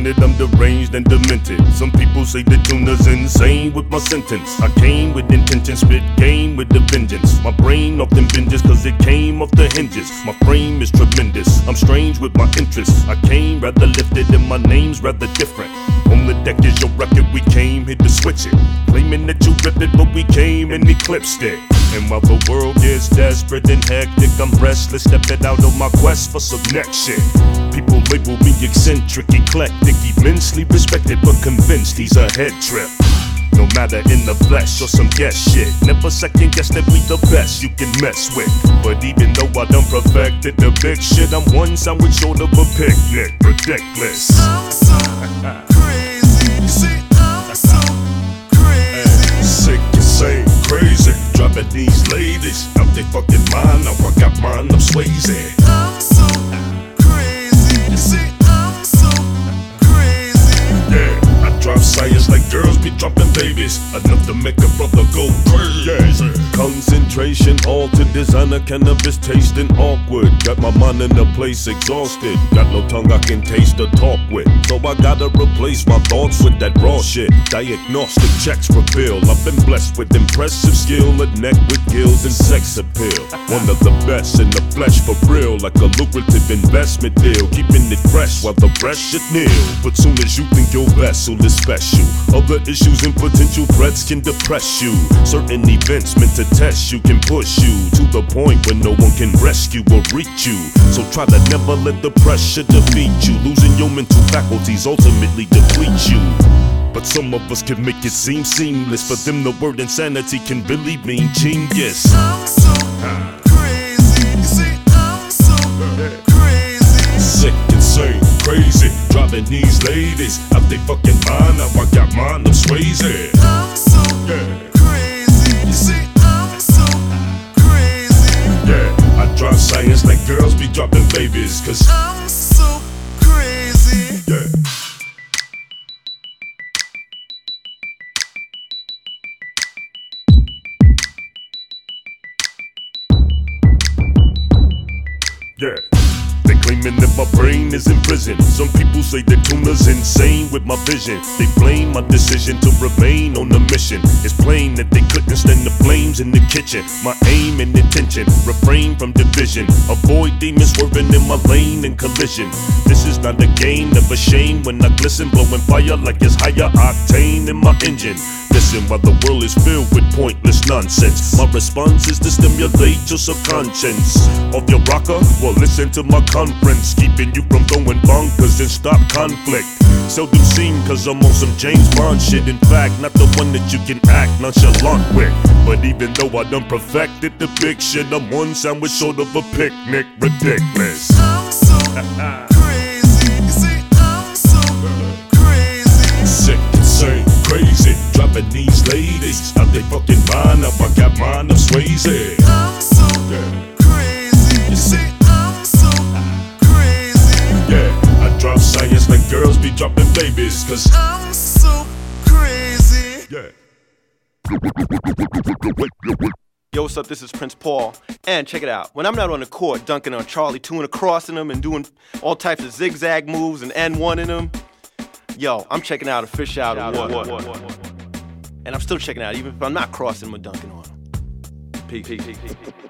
granted I'm deranged and demented. Some people say the tuner's insane with my sentence. I came with intention, spit game with a vengeance. My brain often binges cause it came off the hinges. My frame is tremendous, I'm strange with my interests. I came rather lifted and my name's rather different. On the deck is your record, we came here to switch it. Claiming that you ripped it, but we came and eclipsed it. And while the world gets desperate and hectic, I'm restless, stepping out on my quest for some next shit. People label me eccentric, eclectic, immensely respected, but convinced he's a head trip. No matter in the flesh or some guess shit, never second guess that we the best you can mess with. But even though I done perfected the big shit, I'm one sandwich short of a picnic, ridiculous. I'm so crazy, you see, I'm so crazy. Sick, insane, crazy, dropping these ladies out they fucking mind. Now I got mine, I'm Swayze. I'm so crazy, you see, I'm so crazy. Yeah, I drop science like girls be dropping babies, enough to make a brother go crazy. Concentration, all to designer cannabis tasting awkward. Got my mind in a place exhausted. Got no tongue I can taste or talk with, so I gotta replace my thoughts with that raw shit. Diagnostic checks reveal I've been blessed with impressive skill, a neck with gills and sex appeal. One of the best in the flesh for real, like a lucrative investment deal. Keeping it fresh while the rest should kneel. But soon as you think your vessel is special, other issues and potential threats can depress you. Certain events meant to test you can push you to the point where no one can rescue or reach you. So try to never let the pressure defeat you. Losing your mental faculties ultimately deplete you. But some of us can make it seem seamless. For them the word insanity can really mean genius. I'm so crazy, you see, I'm so crazy. Sick, insane, crazy, driving these ladies out they fucking mind. Now I got mine, I'm Swayze. I'm so crazy, you see, I'm so crazy. Yeah, I drop science like girls be dropping babies, cause I'm so crazy. yeah. Yeah, they claiming that my brain is in prison. Some people say the tuner's insane with my vision. They blame my decision to remain on the mission. It's plain that they couldn't stand the flames in the kitchen. My aim and intention, refrain from division. Avoid demons swerving in my lane and collision. This is not a game, never shame when I glisten. Blowing fire like it's higher octane in my engine. Listen while the world is filled with pointless nonsense. My response is to stimulate your subconscious. Off your rocker? Well, listen to my conference. Keeping you from throwing bonkers and stop conflict. Seldom seen cause I'm on some James Bond shit. In fact, not the one that you can act nonchalant with. But even though I done perfected the big shit, I'm one sandwich short of a picnic, ridiculous. I'm so crazy, you see, I'm so crazy. Sick, insane, crazy, dropping these ladies out they fucking mind. Now I got mine, I'm Swayze. I'm so crazy, you see, I'm so crazy. Yeah, I drop science like girls be dropping babies, cause I'm so crazy. yeah. Yo, what's up? This is Prince Paul. And check it out. When I'm not on the court dunking on Charlie Tuna, crossing him and doing all types of zigzag moves and N1 in them, yo, I'm checking out a fish out of water. And I'm still checking out even if I'm not crossing him or dunking on him. Peace.